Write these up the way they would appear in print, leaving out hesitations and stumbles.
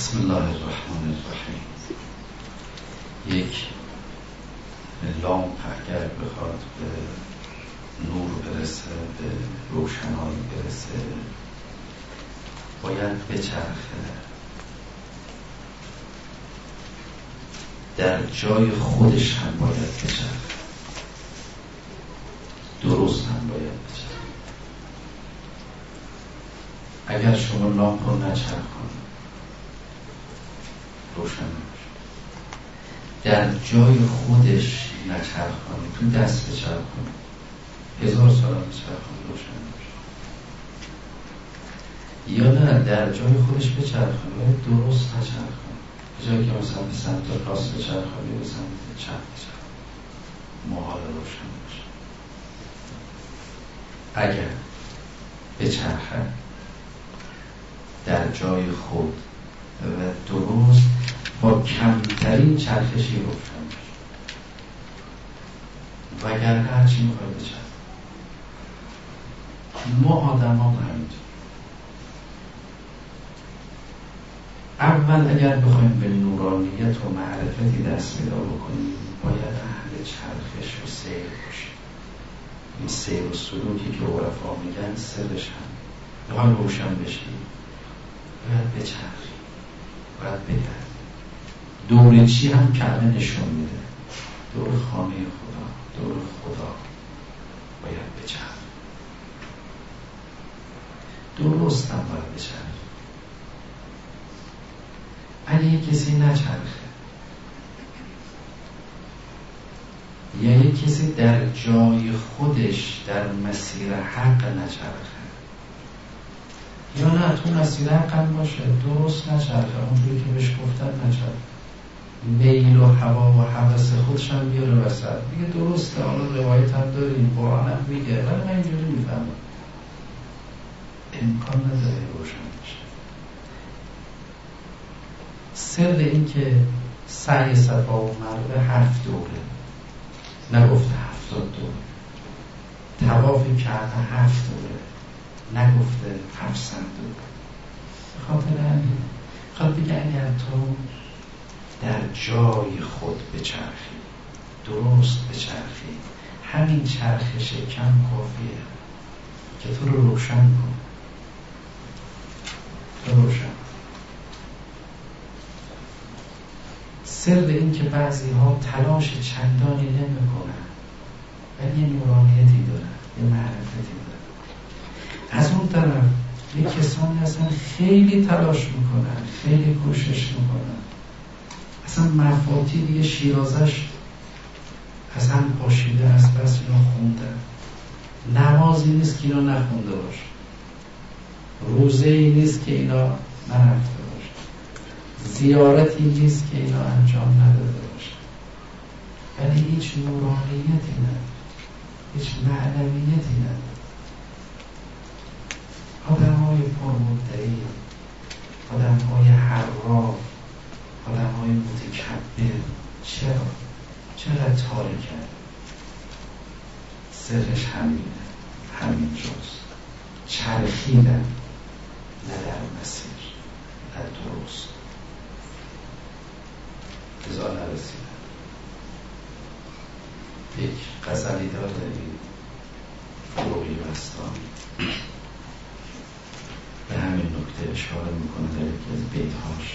بسم الله الرحمن الرحیم. یک لامپ اگر بخواد به نور برسه، به روشنایی برسه، باید بچرخه، در جای خودش هم باید بچرخه، درست هم باید بچرخه. اگر شما لامپ رو نچرخونید روشن نمیشه. در جای خودش نچرخونید، تو دست بچرخونید 1000 سال بچرخونید روشن نمیشه. یا نه در جای خودش بچرخونید، درست نچرخونید. به جایی که مثلا به سمت راست بچرخونید به سمت چپ بچرخونید، محال روشن میشه. اگر بچرخه در جای خود و درست با کمترین چرخشی روشن میشه، وگرنه هرچی میخواد بچرخه. ما آدم ها همینطور. اول اگر بخوایم به نورانیت و معرفتی دست پیدا بکنیم، باید اهل چرخش و سیر باشیم. این سیر و سلوکی که عرفا میگن سرش هم بخوایم روشن بشیم، باید بچرخیم، باید بگردیم. دور چی هم کعبه نشون میده، دور خانه خدا، دور خدا باید بچرخیم. درست هم باید بچرخیم. اگه یک کسی نچرخه یا یک کسی در جای خودش در مسیر حق نچرخه، یا نه تو مسیر حق هم باشه درست نچرخه، اونجوری که بهش گفتن نچرخه، میل و هوا و هوس خودش هم بیاره وسط، میگه درسته، حالا روایت هم داریم، قرآن هم میگه، ولی من اینجوری میفهمم. امکان نداره روشن بشه. سر این که سعی صفا و مروه 7 دوره، نگفته 70 دوره. طواف کعبه 7 دوره، نگفته 700 دوره. به خاطر همین خواهد بگه اگر تو در جای خود بچرخی، درست بچرخی، همین چرخش کم کافیه که تو رو روشن کن. تو روشن. سر این که بعضی ها تلاش چندانی نمی کنن ولی یه نورانیتی دارن، یه معرفتی دارن. از اون طرف یه کسانی هستن خیلی تلاش میکنن، خیلی کوشش میکنن، اصلا مفاتی دیگه شیرازش از هم پاشیده است، بس اینا خوندن. نمازی نیست که اینا نخونده باشه، روزه ای نیست که اینا نرفته باشه، زیارتی نیست که اینا انجام نداده باشه، ولی هیچ نورانیتی نداره، هیچ معنویتی نداره. آدم های پرمدعی، آدم های حراف، آدم های متکبر. چرا تارکن؟ سرش همینه، همین جاست. چرخیدن، نه در مسیر، نه درست، ازا نرسیدن. یک غزلی داره فروغی بستانی به همین نکته اشاره میکنه در یکی از بیتهاش: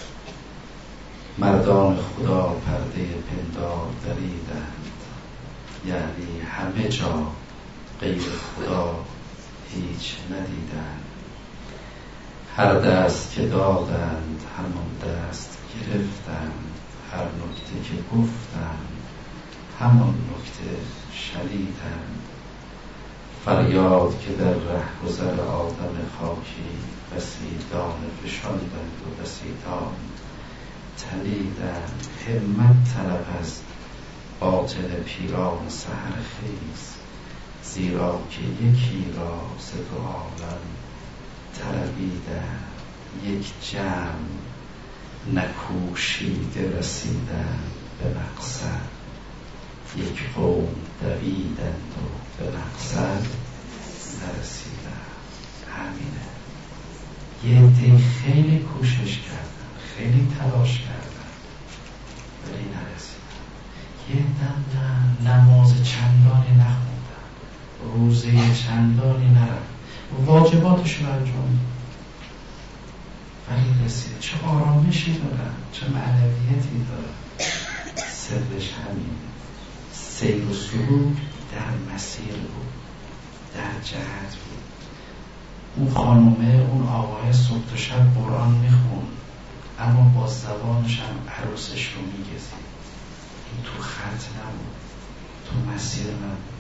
مردان خدا پرده پندار دریدند، یعنی همه جا غیر خدا هیچ ندیدند. هر دست که دادند همان دست گرفتند، هر نکته که گفتند همان نکته شنیدند. فریاد که در رهگذر آدم خاکی، بسی دانه فشاندند و بسی دام تلیدند. همت طلب از باطن پیران سحرخیز، زیرا که یکی را ز دو عالم طلبیدند. یک جمع نکوشیده رسیدند به مقصد، یک قوم دویدند و به مقصد نرسیدند. همینه. یه عده خیلی کوشش کردن، خیلی تلاش کردن ولی نرسیدن. یه دم نماز چندانی نخوندن، روزه چندانی نرفت، واجباتشون انجام ولی رسید. چه آرامشی دارن، چه معنویتی دارن. سرش همین سیر و سلوک در مسیر بود، در جهت بود. اون خانومه، اون آقای صبح تا شب قرآن میخوند اما با زبانش هم عروسش رو میگزید. این تو خط نبود، تو مسیر نبود.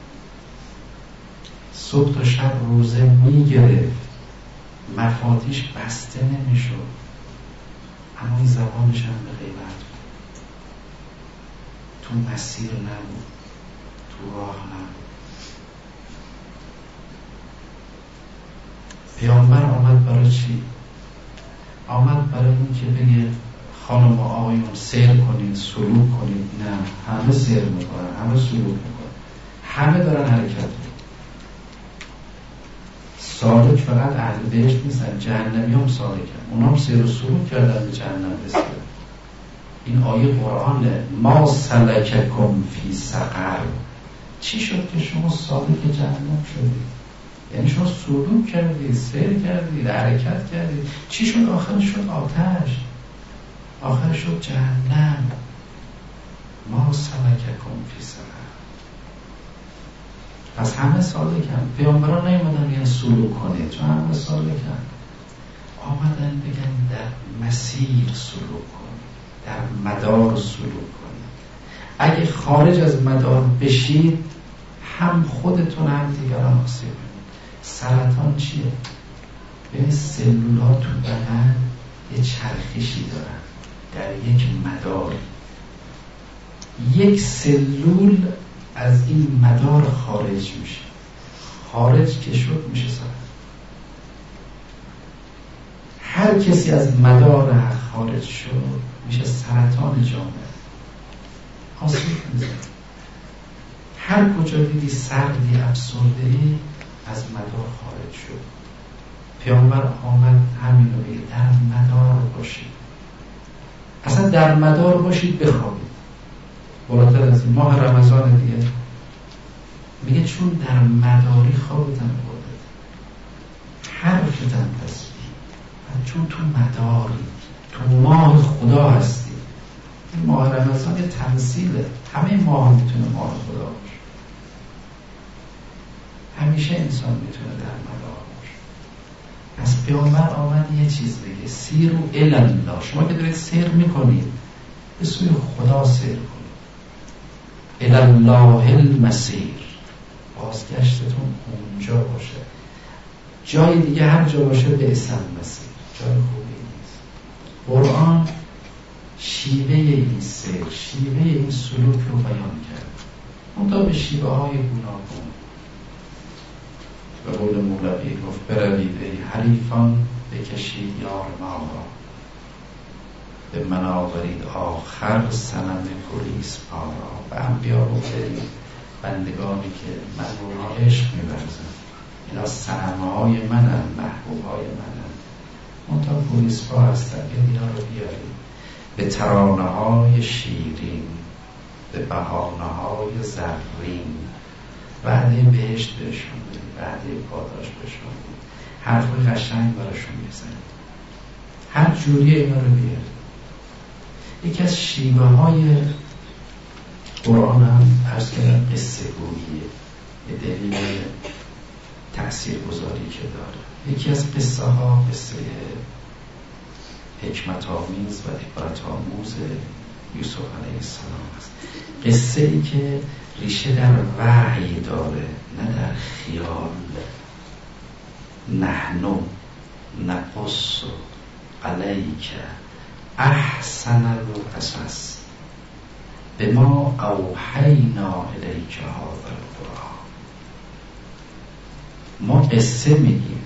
صبح تا شب روزه میگرفت، مفاتیش بسته نمیشد اما این زبانش هم به غیبت بود. تو مسیر نبود، تو راه نبود. پیامبر آمد برای چی؟ آمد برای این که بگه خانم و آقایون سیر کنید، سلوک کنید. نه، همه سیر میکنن، همه سلوک میکنن، همه دارن حرکت میکنن. سالک فقط اهل بهشت نیستن، جهنمی هم سالکن، اونا هم سیر و سلوک کردن به جهنم رسیدن. این آیه قرآنه. ما سلککم فی سقر. چی شد که شما سالک جهنم شدید؟ یعنی شما سلوک کردید، سیر کردید، حرکت کردید. چی شد؟ آخرش شد آتش، آخرش شد جهنم. ما سلککم فی سقر. پس همه سالکن. پیامبران نیومدن یعنی سلوک کنید، چون همه سالکن. آمدن بگن در مسیر سلوک کنید، در مدار سلوک کنید. اگه خارج از مدار بشید هم خودتون هم دیگران آسیب می‌بینید. سرطان چیه؟ ببین سلول‌ها تو بدن یه چرخشی دارن در یک مدار. یک سلول از این مدار خارج میشه، خارج که شد میشه سرطان. هر کسی از مدار خارج شد میشه سرطان جامعه، آسیب میزنه. هر کجا دیدی سردی، افسردگی، از مدار خارج شد. پیامبر آمد همین رو بگه در مدار باشید. اصلا در مدار باشید، بخوابید. بالاتر از این ماه رمضان دیگه میگه چون در مداری خوابتن برده، حرفتن تسبیح، چون تو مداری، تو ماه خدا هستی. این ماه رمضان یه تمثیله، همه ماه میتونه ماه خدا باشه. همیشه انسان میتونه در مدار باشه. پس پیامبر آمد یه چیز بگه، سیرو الی الله. شما که دارید سیر میکنید به سوی خدا سیر کنید. الی الله المسیر. بازگشتتون اونجا باشه. جای دیگه هر جا باشه به اسم مسیر، جای خوبی نیست. قرآن شیوه این سیر، شیوه این سلوک رو بیان کرد، منتها به شیوه های گوناگون. به قول مولوی گفت بروید ای حریفان بکشید یار ما را، به من آورید آخر صنم پلیس پا را. به انبیا گفتید بندگانی که من رو عشق می‌ورزن، اینا صنم‌های منن، محبوب‌های منن، منتها پلیس پا هستن، یه اینا رو بیارید به ترانه‌های شیرین، به بهانه‌های زرین، وعده بهشت بهشون بدید، وعده پاداش بهشون بدید، حرفای قشنگ براشون بزنید، هر جوری اینا رو بیارید. یکی از شیوه های قرآن هم عرض کردم قصه گوییه، به دلیل تأثیر گذاری که داره. یکی از قصه ها قصه حکمت آمیز و عبرت آموز یوسف علیه السلام است. قصه ای که ریشه در وحی داره، نه در خیال. نحن نقص علیک احسن القصص بما اوحینا الیک هذا القرآن. ما قصه میگیم،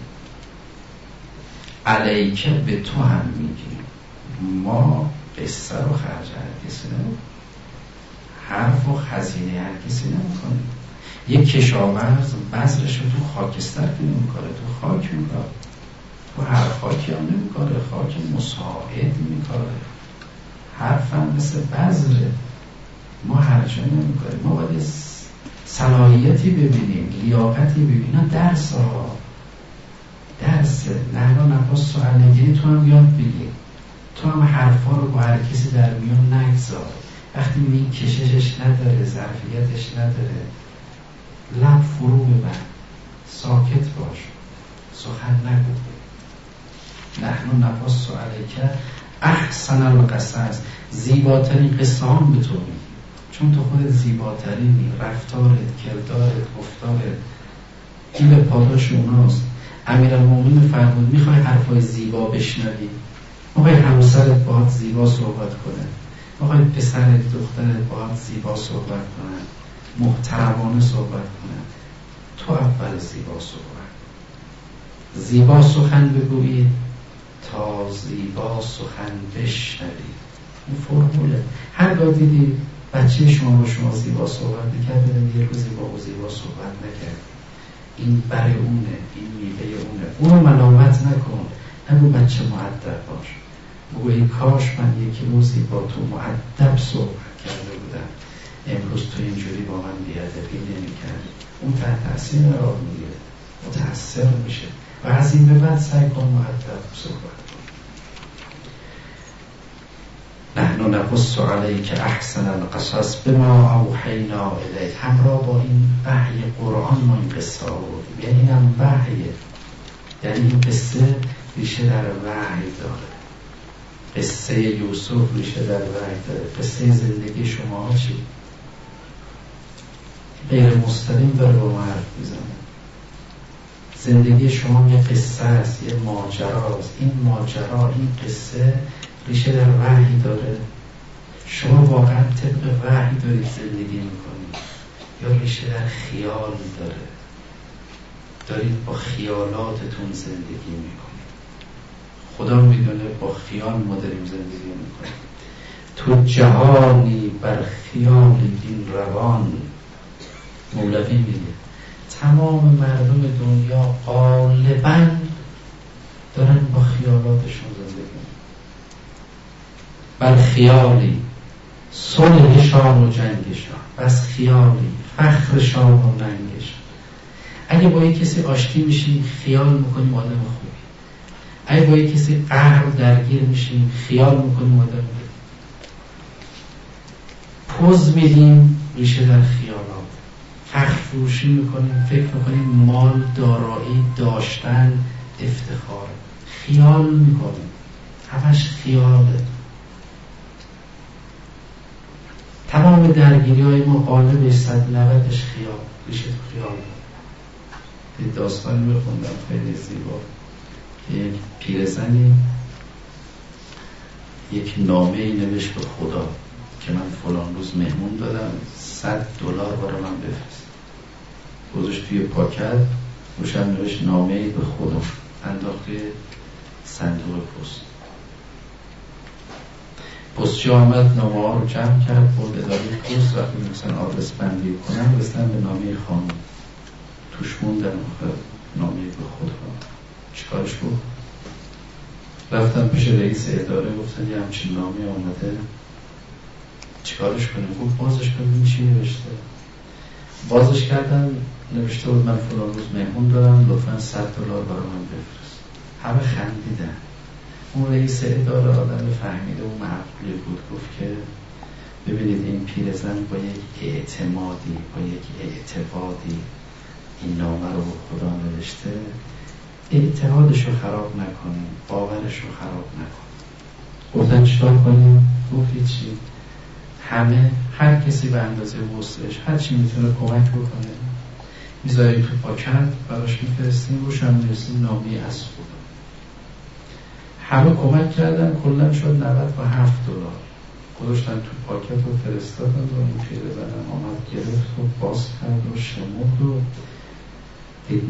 علیک به تو هم میگیم. ما قصه رو خرج هر کسی نمیم، حرف و خزینه هر کسی نمیکنیم. یک کشاورز بذرش رو تو خاکستر که نمیکنه، تو خاک میکنه. و هر خاکی هم نمیکاره، خاک مساعد میکاره، حرفم مثل بذره، ما هرچه نمیکاریم. ما باید صلاحیتی ببینیم، لیاقتی ببینیم. اینا درسه نحن نقص علیک. تو هم یاد بگیر، تو هم حرفا رو با هر کسی در میون نگذار. وقتی میبینی کششش نداره، ظرفیتش نداره، لب فرو ببند، ساکت باش، سخن نگو. نحن نقص علیک احسن القصص. زیباترین قصه هم به تو میگی، چون تو خودت زیباترینی، رفتارت، کردارت، گفتارت این به پاداش اوناست. امیرالمومنین فرمود میخوای حرفای زیبا بشنوی، میخوای همسرت باهات زیبا صحبت کنه، میخوای پسرت دخترت باهات زیبا صحبت کنه، محترمانه صحبت کنه، تو اول زیبا سخن بگویید تا زیبا سخن بشنوید. این فرموله. هرگاه دیدی بچه شما با شما زیبا صحبت نکرد، بدون یه روزی با او زیبا صحبت نکرد، این بر اونه، این میوه اونه. اونو ملامت نکن، نگو بچه مؤدب باش، بگو ای کاش من یک روزی با تو مؤدب صحبت کرده بودم، امروز تو اینجوری با من بی‌ادبی نمی‌کردی. اون تحت تاثیر قرار میگیره، متأثر میشه و از این به بعد سعی کن مؤدب صحبت کن. نحن نقص علیک احسن القصص بما اوحینا الیک. همراه با این وحی قرآن ما این قصه آوردیم. یعنی اینم وحیه، یعنی این قصه ریشه در وحی داره. قصه یوسف ریشه در وحی داره. قصه زندگی شما چی؟ غیر مستقیم داره با ما حرف میزنه. زندگی شما یه قصه است، یه ماجراست. این ماجرا، این قصه ریشه در وحی داره. شما واقعا طبق وحی دارید زندگی میکنید یا ریشه در خیال داره؟ دارید با خیالاتتون زندگی میکنید. خدا میدونه با خیال ما داریم زندگی میکنیم. تو جهانی بر خیال دین روان. مولوی میگه تمام مردم دنیا غالباً دارن با خیالاتشون زندگی میکنن. بر خیالی صلح شاه و جنگشان، بس خیالی فخر شاه و ننگشان. اگه با یک کسی آشتی میشیم خیال میکنیم آدم خوبی، اگه با یک کسی قهر و درگیر میشیم خیال میکنیم آدم خوبی. پوز میدیم ریشه در خیالات. فخر فروشی میکنیم، فکر میکنیم مال، دارایی، داشتن، افتخار. خیال میکنیم، همش خیاله. تمام درگیری های ما غالبش 190ش خیال، ریشه تو خیال. یه داستانی میخوندم خیلی زیبا که یک پیرزنی یک نامه‌ای نوشت به خدا که من فلان روز مهمون دادم، $100 برای من بفرست. گذاشت توی پاکت، روشم نوشت نامه‌ای به خدا، انداخت توی صندوق پست. پستچی آمد نامه ها رو جمع کرد، برد اداره پست. وقتی می‌خواستن آدرس بندی کنن رسیدن به نامه خانم، توش موندن نامه به خدا. چیکارش بود؟ رفتن پیش رئیس اداره، گفتن یه همچین نامه آمده، چیکارش کنیم؟ گفت بازش کنیم. چی نوشته؟ بازش کردن، نوشته بود من فلان روز مهمون دارم، لطفاً $100 برای من بفرست. همه خندیدن. اون رئیس اداره آدم فهمیده و معقولی بود، گفت که ببینید این پیرزن با یک اعتمادی، با یک اعتقادی این نامه رو به خدا نوشته، اعتقادش رو خراب نکنیم، باورش رو خراب نکنیم. گفتن چطور کنیم؟ گفت چی؟ همه، هر کسی به اندازه وسعش هر چی میتونه کمک بکنه میذاریم تو پاکت، براش میفرستیم، روش هم میرسیم نامه از خدا. همه کمک کردن، کلا شد $97. گذاشتن تو پاکت و فرستادن و این پیرزن آمد گرفت و باز کرد و شمرد و دید $97.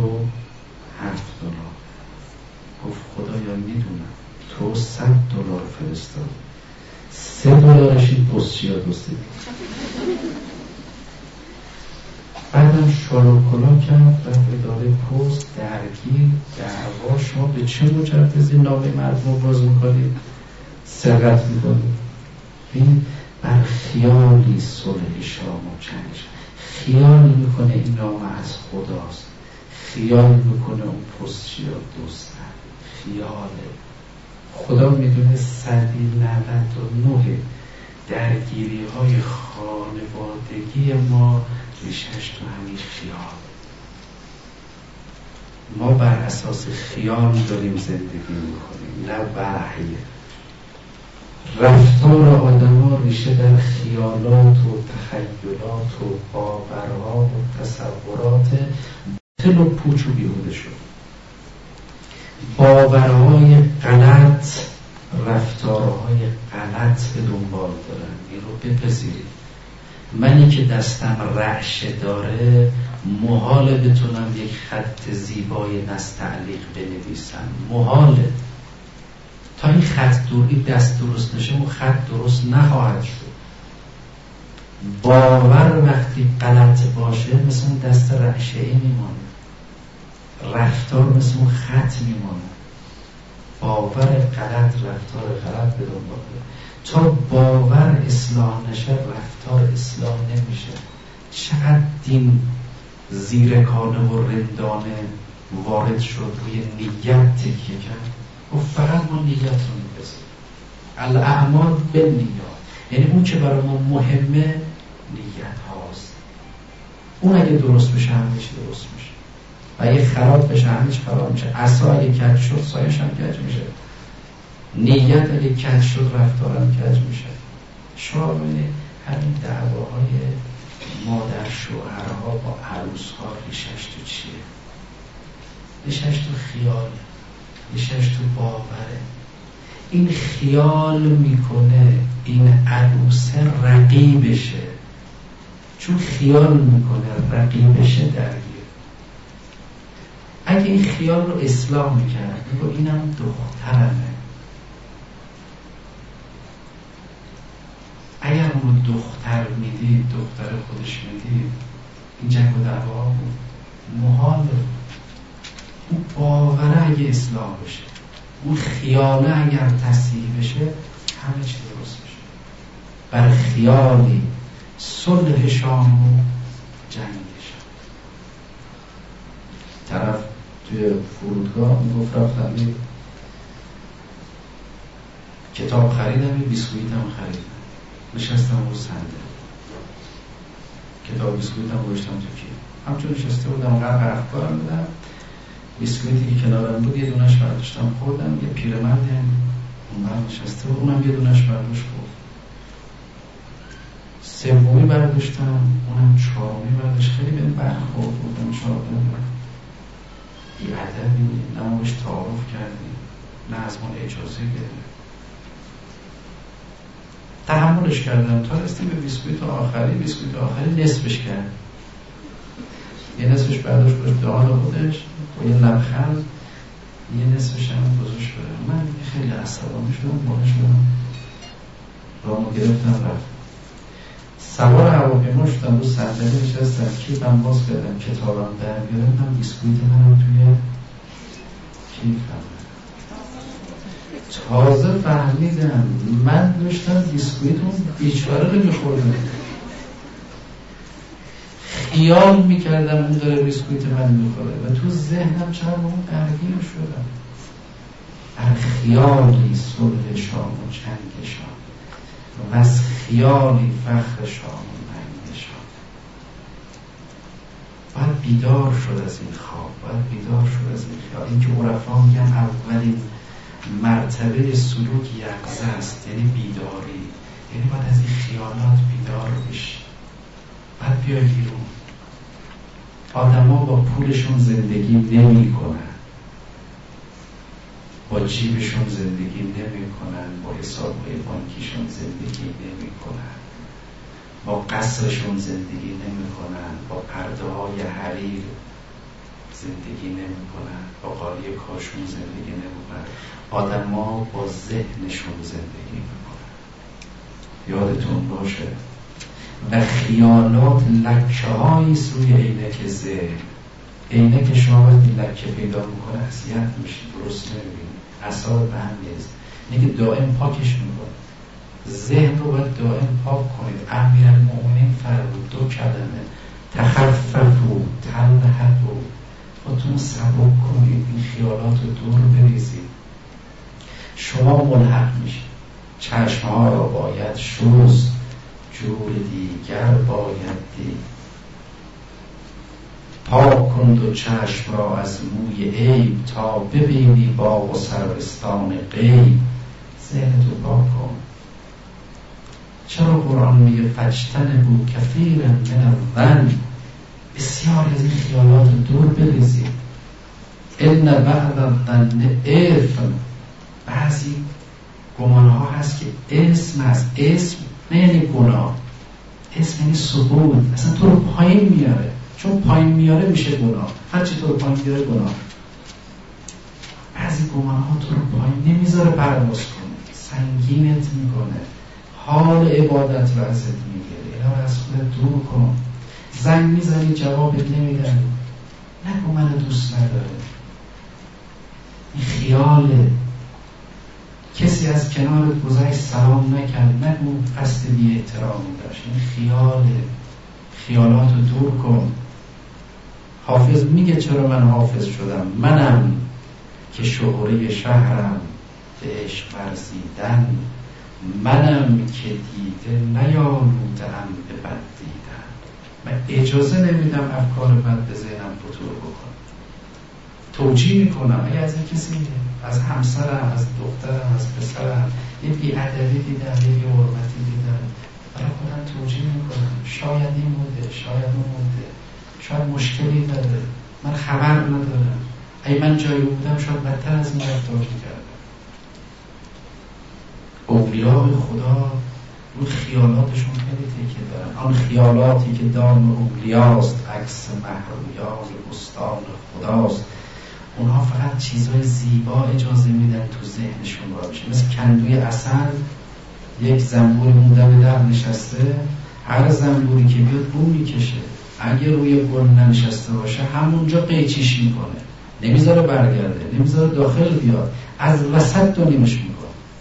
گفت خدایا میدونم تو $100 فرستاد، $3 این پستچی ها دوستی. بعدم شاروکلا کرد و اداره پست درگیر دعوا. شما به چه مجوزی نامه مردم رو باز میکنید؟ سرقت میکنید. این بر خیالی صلح شام و چنگ. خیال میکنه این نامه از خداست، خیال میکنه اون پست چی رو دوستن، خیاله. خدا میدونه 199 درگیری های خانوادگی ما ریشش تو همین خیال. ما بر اساس خیال داریم زندگی میکنیم، نه وحی. رفتار آدم ها ریشه در خیالات و تخیلات و باورها و تصورات باطل و پوچ و بیهوده شد. باورهای غلط، رفتارهای غلط به دنبال دارن. این رو بپذیرید. منی که دستم رعشه داره محاله بتونم یک خط زیبای نستعلیق بنویسم، محاله. تا این خط دست درست نشه اون خط درست نخواهد شد. باور وقتی غلط باشه مثل اون دست رعشه‌ای میمونه، رفتار مثل اون خط میمونه. باور غلط، رفتار غلط به دنباله. تا باور اصلاح نشه رفتار اصلاح نمیشه. چقدر دین زیر کانه و رندانه وارد شد، روی نیت تکیه کرد و فقط ما نیت رو می‌پذیریم. الاعمال بالنیات، یعنی اون که برای ما مهمه نیت هاست. اون اگه درست بشه همه چی درست میشه و اگه خراب بشه همه چی خراب میشه. عصا اگه کج شد سایش هم کج میشه. نیت اگه کج شد رفتار هم کج میشه. شما ببینید همین دعواهای مادر شوهرها با عروسها ریشش تو چیه؟ ریشش تو خیاله، ریشش تو باوره. این خیال میکنه این عروسه رقیبشه، چون خیال میکنه رقیبشه درگیر. اگه این خیال رو اصلاح میکرد میگو اینم دخترمه، اگر اون دختر میدید، دختر خودش میدید، این جنگ و دعوا بود محاله. اون باوره اگه اصلاح بشه، اون خیاله اگر تصحیح بشه همه چی درست بشه. بر خیالی صلح شام و جنگ شام. طرف توی فرودگاه میگفت رفتم کتاب خریدم، بیسکویتم خریدم، نشستم رو صندلی، کتاب بیسکویتم گوشتم تو کیف. همچون نشسته بودم غرق افکارم بودم، بیسکویتی که کنارم بود یه دونش برداشتم خوردم. یه پیرمرد اونور نشسته بود، اونم یه دونش برداشت خورد. سومی برداشتم، اونم چهارمی برداشت. خیلی بهم برخورد بودم. شاید بی‌ادبی، نه ما بهش تعارف کردیم نه از ما اجازه گرفتیم. تحملش کردم تا رسیدیم به بیسکویت آخری. بیسکویت آخری نصفش کرد، یه نصفش برداشت به دهان خودش با یه لبخند، یه نصفش هم گذاشت بره. من خیلی عصبانی شدم، بالا شدم، رامو گرفتم رفت. سوار هواپیما شدم، رو صندلی نشستم، کیفم باز کردم، کتابم در بیارم، بیسکویت منم توی کیفم. تازه فهمیدم من داشتم بیسکویت اون بیچاره رو میخوردم. خیال میکردم اون داره بیسکویت من میخوره و تو ذهنم چرا با اون درگیر شدم. در خیالی صلح شام و چنگ شام و از خیالی فخر شام و منگ شام. باید بیدار شد از این خواب، باید بیدار شد از این خیال. این که عرفا میگن اولین مرتبه سلوک یقظه است، یعنی بیداری. یعنی باید از این خیالات بیدار بشی، باید بیای بیرون. آدم ها با پولشون زندگی نمی کنن، با جیبشون زندگی نمی کنن، با حسابهای بانکیشون زندگی نمی کنن، با قصرشون زندگی نمی کنن، با پرده های حریر زندگی نمی کنن، با قالی کاشون زندگی نمی کنن. آدم ها با ذهنشون زندگی می کنن. یادتون باشه و خیالات لکه هایی روی عینک ذهن. عینک شما وقتی لکه پیدا میکنه اذیت میشید، درست نمیبینید، اعصاب به هم میریزه. میگه دائم پاکش میکنه. ذهن رو باید دائم پاک کنید. امیرالمؤمنین فرمود 2 کلمه: تخففوا تلهبوا. خودتون سبک کنید، این خیالات رو دور بریزید. شما ملحق میشید. چشمها را باید شست، جور دیگر باید دید. پاک کن 2 چشم را از موی عیب، تا ببینی باغ و سروستان غیب. ذهنتو پاک کن. چرا قرآن میگه فاجتنبوا کثیرا من الظن؟ بسیار از این خیالات رو دور بریزید. ان بعض الظن اثم. بعضی گمان ها هست که اسم هست. اسم نه یعنی گناه، اسم یعنی سقوط، اصلا تو رو پایین میاره. چون پایین میاره میشه گناه. هر چی تو رو پایین میاره گناه. بعضی گمان ها تو رو پایین نمیذاره پرواز کنه، سنگینت میکنه، حال عبادت رو ازت میگیره. اینا رو از خودت دور کن. زنگ میزنی جوابت نمیدن، نگو من دوست نداره. این خیاله. کسی از کنارت گذشت سلام نکرد، نگو قصد بی احترامی داشت. این خیاله. خیالات رو دور کن. حافظ میگه چرا من حافظ شدم؟ منم که شهره شهرم به عشق ورزیدن، منم که دیده نیالودم به بد دیدن. من اجازه نمیدم افکار بد به ذهنم خطور بکنم. توجیه میکنم. اگه از این کسی از همسرم، از دخترم، از پسرم یه بی‌ادبی دیدم، یه بی‌حرمتی دیدم، برای خودم توجیه میکنم. شاید این بوده، شاید اون بوده، شاید مشکلی داره، من خبر ندارم. اگه من جایی بودم شاید بدتر از این رفتار میکردم. اولیاء خدا رو خیالاتشون خیلی تکیه دارن. آن خیالاتی که دام اولیاست، عکس مهرویان بستان خداست. اونها فقط چیزهای زیبا اجازه میدن تو ذهنشون را بشه. مثل کندوی عسل، یک زنبور موندم در نشسته، هر زنبوری که بیاد بو میکشه. اگه روی گل ننشسته باشه همونجا قیچیش میکنه، نمیذاره برگرده، نمیذاره داخل بیاد، از وسط دونیمش میکنه.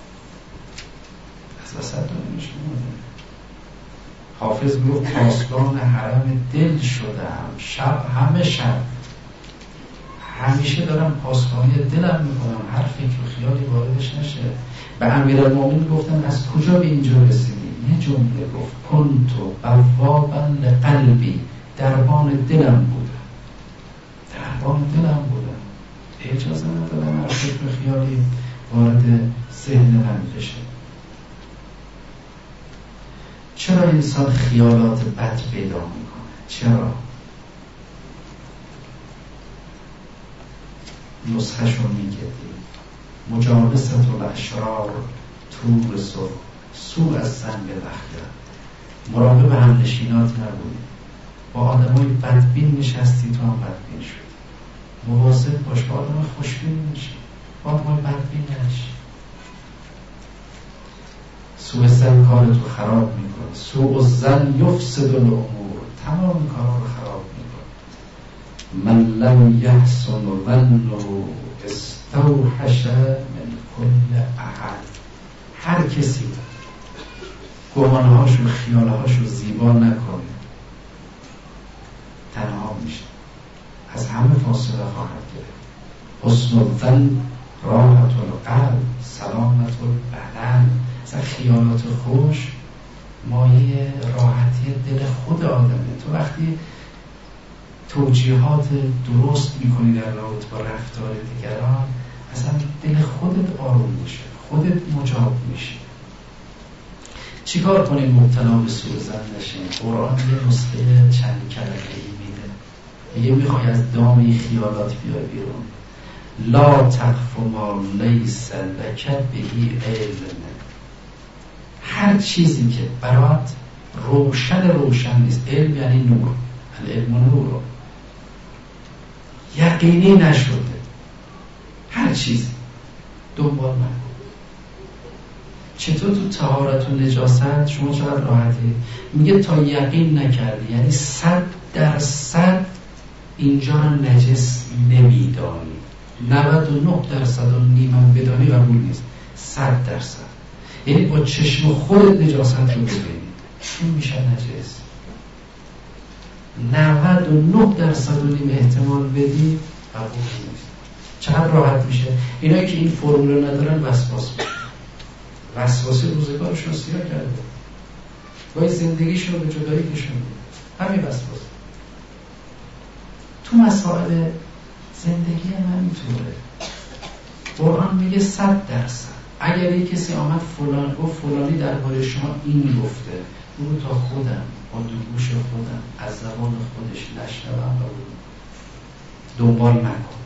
از وسط دونیمش میکنه. حافظ گفت پاسبان حرم دل شدم، شب همه شب همیشه دارم پاسبانی دلم میکنم، هر فکر و خیالی واردش نشه. به امیرالمؤمنین گفتم از کجا به اینجا رسیدی؟ یه جمله گفت کنتو بوابا لقلبی، دربان دلم بودم، دربان دلم بودم، اجازه ندارم هر فکر و خیالی وارد ذهن من بشه. چرا انسان خیالات بد پیدا میکنه؟ چرا؟ نسخه شو میگردی مجالست الاشرار طور سو از زنگ لخگر. مراقب هم نشینات نبودی، با آدمای بدبین نشستی، تو هم بدبین شدی. مواظب باش، با آدم خوشبین نشی، با آدمای بدبین نشی. سوء زن کارتو خراب میکنه. سوء الظن یفسد الامور، تمام کارا رو خراب میکنه. من لم یحسن ظنه استوحش من کل احد. هر کسی گمانهاش و خیالهاش رو زیبا نکنه تنها میشه، از همه فاصله خواهد گرفت. حسن الظن راحت القلب سلامت البدن. مثلا خیالات خوش مایه راحتی دل خود آدمه. تو وقتی توجیهات درست میکنی در رابطه با رفتار دیگران، اصلا دل خودت آروم میشه، خودت مجاب میشه. چیکار کنیم مبتلا به سوء ظن نشیم؟ قرآن یه نسخه چند کلمه‌ای میده. دیگه میخوای از دام این خیالات بیای بیرون. لا تقف ما لیس لک به علم. هر چیزی که برات روشن نیست، علم یعنی نور، العلم نور، یقینی نشده، هر چیزی دنبال نکن. چطور تو طهارت و نجاست شما چقدر راحتی؟ میگه تا یقین نکردی، یعنی 100% اینجا رو نجس نمیدانی. 99% رو نیمم بدانی قبول نیست، 100%. یعنی با چشم خودت نجاست رو ببینی این میشه نجس. 99% رو نیم احتمال بدی قبول نیست. چقدر راحت میشه. اینایی که این فرمول ندارن وسواس میشه. وسواسی روزگارشون سیاه کرده، باید زندگیشون رو به جدایی کشون همین وسواس. تو مسائل زندگی هم همینطوره. قرآن میگه 100%. اگر یک کسی آمد فلان گفت فلانی درباره شما این گفته، برو تا خودم با دو گوش خودم از زبان خودش نشنوم و دنبال نکن.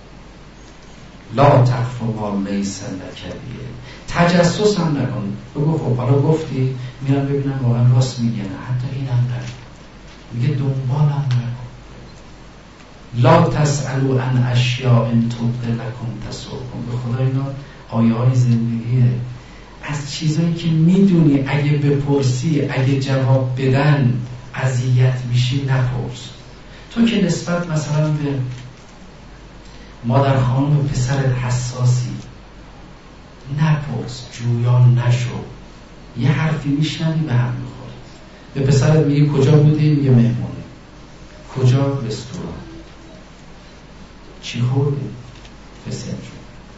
لا تقف ما لیس لک به، تجسس هم نکن. بگو خب حالا گفتی میرم ببینم واقعا راست میگه نه، حتی اینم نکن. میگه دنبالم نکن. لا تسألوا عن اشیاء ان تبد لکم تسؤکم. به خدا اینا آیه های زندگیه. از چیزایی که میدونی اگه بپرسی اگه جواب بدن اذیت میشی نپرس. تو که نسبت مثلا به مادر خانم و پسرت حساسی، نپرس، جویان نشو. یه حرفی میشنوی به هم میخوری. به پسرت میگی کجا بودی؟ میگه مهمونی. کجا؟ رستوران. چی خوردی؟ پسر شد.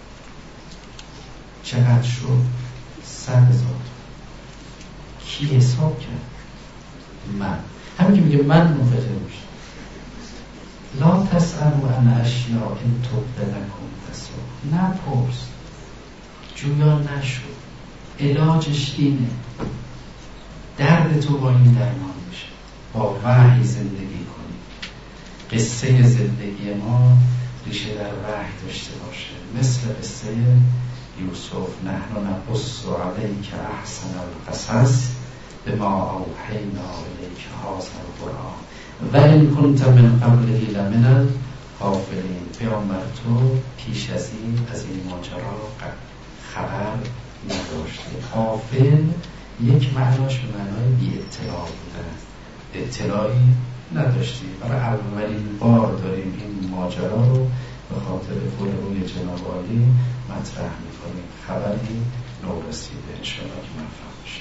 چقدر شد؟ 100,000. کی حساب کرد؟ من. همین که میگه من منفطر میشه. لا تسألوا عن اشیاء ان تبد لکم تسؤکم. نپرس، جویان نشو. علاجش اینه. درد تو با این درمان میشه. با وحی زندگی کنی. قصه زندگی ما ریشه در وحی داشته باشه، مثل قصه یوسف. نحن نقص علیک احسن القصص بما اوحینا الیک هذا القرآن و ان کنت من قبله لمن الغافلین. پیامبر تو پیش از این ماجرا خبر نداشتی. غافل یک معناش به معنای بی اطلاع بودن، اطلاعی نداشتی. برای اولین بار داریم این ماجرا رو به خاطر قول روی جناب عالی مطرح میکنیم. خبری نو رسیده، انشاءالله که موفق بشه.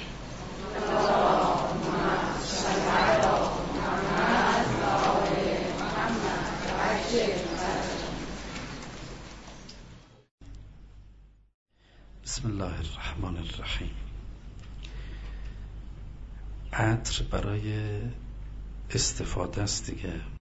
بسم الله الرحمن الرحیم. عطر برای استفاده است دیگه.